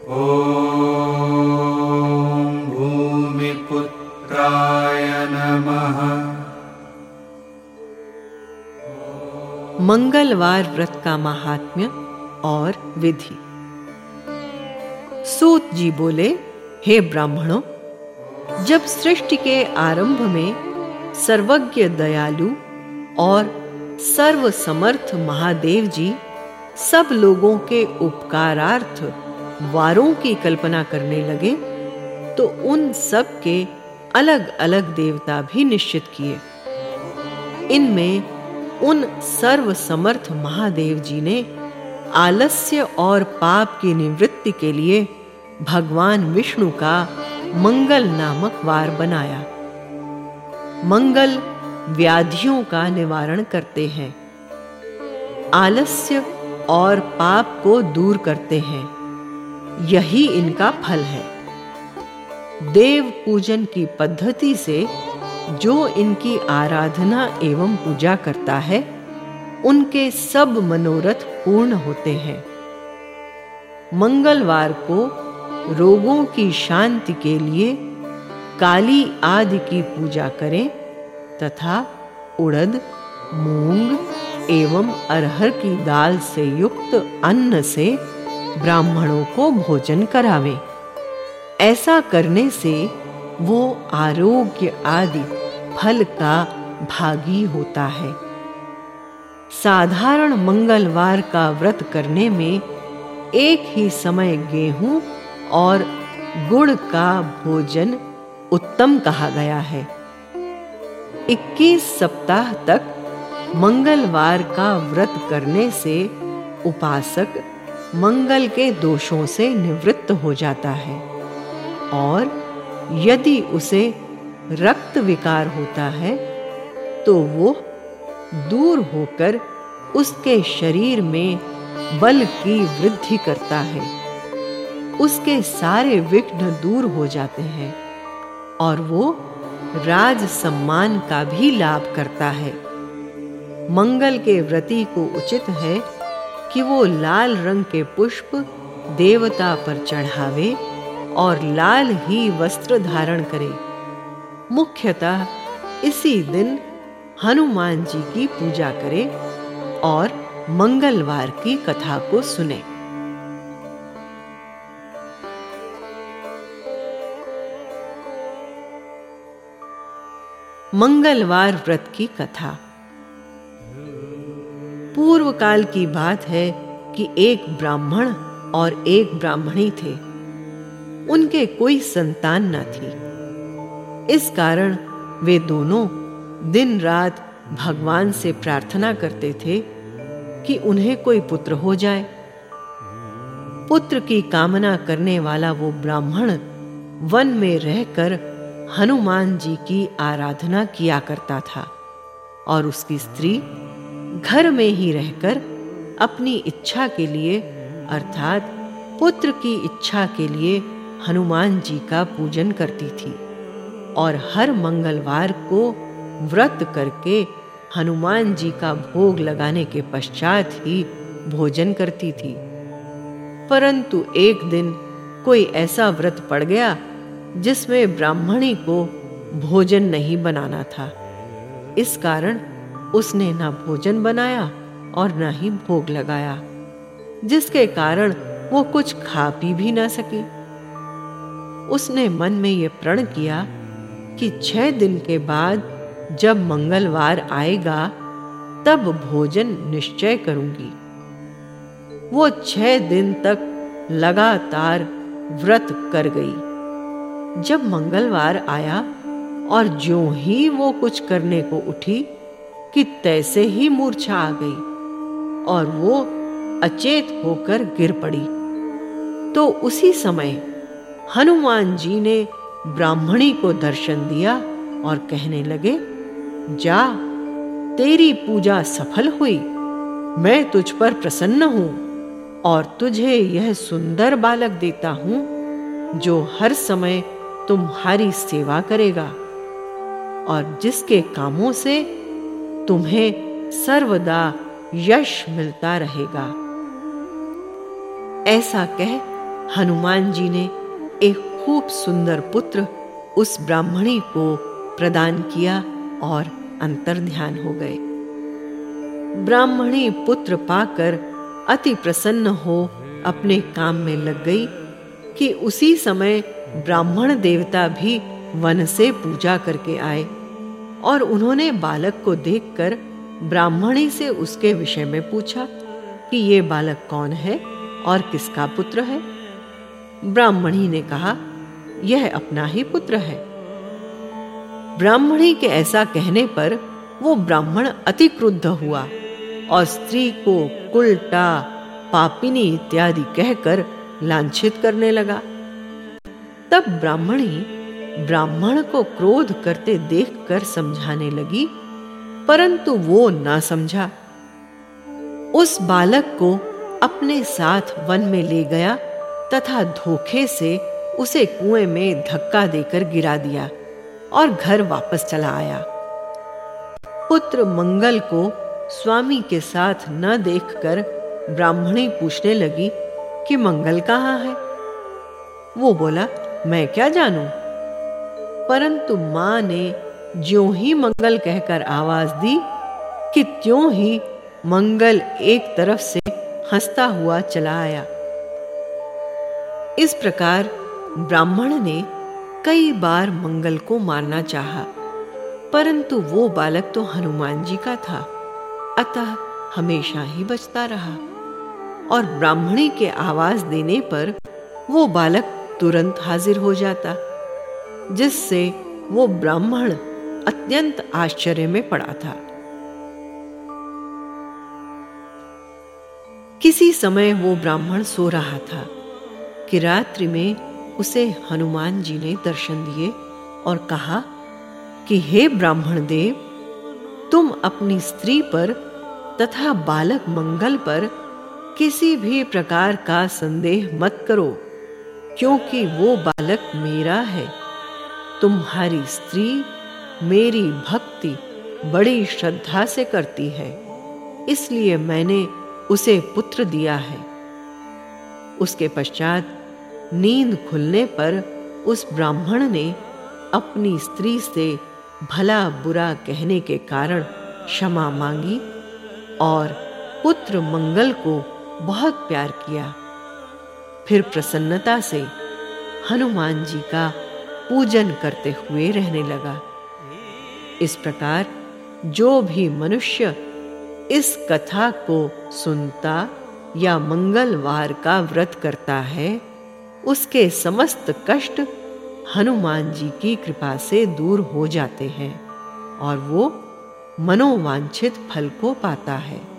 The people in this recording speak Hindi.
ॐ भूमिपुत्राय नमः। मंगलवार व्रत का महात्म्य और विधि। सूत जी बोले, हे ब्राह्मणों, जब सृष्टि के आरंभ में सर्वज्ञ दयालु और सर्वसमर्थ महादेव जी सब लोगों के उपकारार्थ वारों की कल्पना करने लगे, तो उन सब के अलग अलग देवता भी निश्चित किए। इनमें उन सर्वसमर्थ महादेव जी ने आलस्य और पाप की निवृत्ति के लिए भगवान विष्णु का मंगल नामक वार बनाया। मंगल व्याधियों का निवारण करते हैं, आलस्य और पाप को दूर करते हैं, यही इनका फल है। देव पूजन की पद्धति से जो इनकी आराधना एवं पूजा करता है, उनके सब मनोरथ पूर्ण होते हैं। मंगलवार को रोगों की शांति के लिए काली आदि की पूजा करें तथा उड़द, मूंग एवं अरहर की दाल से युक्त अन्न से ब्राह्मणों को भोजन करावें। ऐसा करने से वो आरोग्य आदि फल का भागी होता है। साधारण मंगलवार का व्रत करने में एक ही समय गेहूं और गुड़ का भोजन उत्तम कहा गया है। 21 सप्ताह तक मंगलवार का व्रत करने से उपासक मंगल के दोषों से निवृत्त हो जाता है, और यदि उसे रक्त विकार होता है तो वो दूर होकर उसके शरीर में बल की वृद्धि करता है। उसके सारे विघ्न दूर हो जाते हैं और वो राज सम्मान का भी लाभ करता है। मंगल के व्रती को उचित है कि वो लाल रंग के पुष्प देवता पर चढ़ावे और लाल ही वस्त्र धारण करे। मुख्यतः इसी दिन हनुमान जी की पूजा करे और मंगलवार की कथा को सुने। मंगलवार व्रत की कथा। पूर्व काल की बात है कि एक ब्राह्मण और एक ब्राह्मणी थे। उनके कोई संतान न थी। इस कारण वे दोनों दिन रात भगवान से प्रार्थना करते थे कि उन्हें कोई पुत्र हो जाए। पुत्र की कामना करने वाला वो ब्राह्मण वन में रहकर हनुमान जी की आराधना किया करता था, और उसकी स्त्री घर में ही रहकर अपनी इच्छा के लिए अर्थात पुत्र की इच्छा के लिए हनुमान जी का पूजन करती थी, और हर मंगलवार को व्रत करके हनुमान जी का भोग लगाने के पश्चात ही भोजन करती थी। परंतु एक दिन कोई ऐसा व्रत पड़ गया जिसमें ब्राह्मणी को भोजन नहीं बनाना था। इस कारण उसने न भोजन बनाया और न ही भोग लगाया, जिसके कारण वो कुछ खा पी भी न सकी। उसने मन में ये प्रण किया कि 6 दिन के बाद जब मंगलवार आएगा तब भोजन निश्चय करूंगी। वो 6 दिन तक लगातार व्रत कर गई। जब मंगलवार आया और ज्यों ही वो कुछ करने को उठी कि तैसे ही मूर्छा आ गई और वो अचेत होकर गिर पड़ी। तो उसी समय हनुमान जी ने ब्राह्मणी को दर्शन दिया और कहने लगे, जा, तेरी पूजा सफल हुई। मैं तुझ पर प्रसन्न हूं और तुझे यह सुंदर बालक देता हूं जो हर समय तुम्हारी सेवा करेगा और जिसके कामों से तुम्हें सर्वदा यश मिलता रहेगा। ऐसा कह हनुमान जी ने एक खूब सुंदर पुत्र उस ब्राह्मणी को प्रदान किया और अंतर्ध्यान हो गए। ब्राह्मणी पुत्र पाकर अति प्रसन्न हो अपने काम में लग गई कि उसी समय ब्राह्मण देवता भी वन से पूजा करके आए और उन्होंने बालक को देखकर ब्राह्मणी से उसके विषय में पूछा कि ये बालक कौन है और किसका पुत्र है। ब्राह्मणी ने कहा, यह अपना ही पुत्र है। ब्राह्मणी के ऐसा कहने पर वो ब्राह्मण अति क्रुद्ध हुआ और स्त्री को कुलटा, पापिनी इत्यादि कहकर लांछित करने लगा। तब ब्राह्मणी ब्राह्मण को क्रोध करते देखकर समझाने लगी, परंतु वो ना समझा। उस बालक को अपने साथ वन में ले गया तथा धोखे से उसे कुएं में धक्का देकर गिरा दिया और घर वापस चला आया। पुत्र मंगल को स्वामी के साथ न देखकर ब्राह्मणी पूछने लगी कि मंगल कहाँ है। वो बोला, मैं क्या जानूं। परंतु मां ने ज्यों ही मंगल कहकर आवाज दी कि त्यों ही मंगल एक तरफ से हंसता हुआ चला आया। इस प्रकार ब्राह्मण ने कई बार मंगल को मारना चाहा, परंतु वो बालक तो हनुमान जी का था, अतः हमेशा ही बचता रहा और ब्राह्मणी के आवाज देने पर वो बालक तुरंत हाजिर हो जाता, जिससे वो ब्राह्मण अत्यंत आश्चर्य में पड़ा था। किसी समय वो ब्राह्मण सो रहा था कि रात्रि में उसे हनुमान जी ने दर्शन दिए और कहा कि हे ब्राह्मण देव, तुम अपनी स्त्री पर तथा बालक मंगल पर किसी भी प्रकार का संदेह मत करो, क्योंकि वो बालक मेरा है। तुम्हारी स्त्री मेरी भक्ति बड़ी श्रद्धा से करती है, इसलिए मैंने उसे पुत्र दिया है। उसके पश्चात नींद खुलने पर उस ब्राह्मण ने अपनी स्त्री से भला बुरा कहने के कारण क्षमा मांगी और पुत्र मंगल को बहुत प्यार किया। फिर प्रसन्नता से हनुमान जी का पूजन करते हुए रहने लगा। इस प्रकार जो भी मनुष्य इस कथा को सुनता या मंगलवार का व्रत करता है, उसके समस्त कष्ट हनुमान जी की कृपा से दूर हो जाते हैं और वो मनोवांछित फल को पाता है।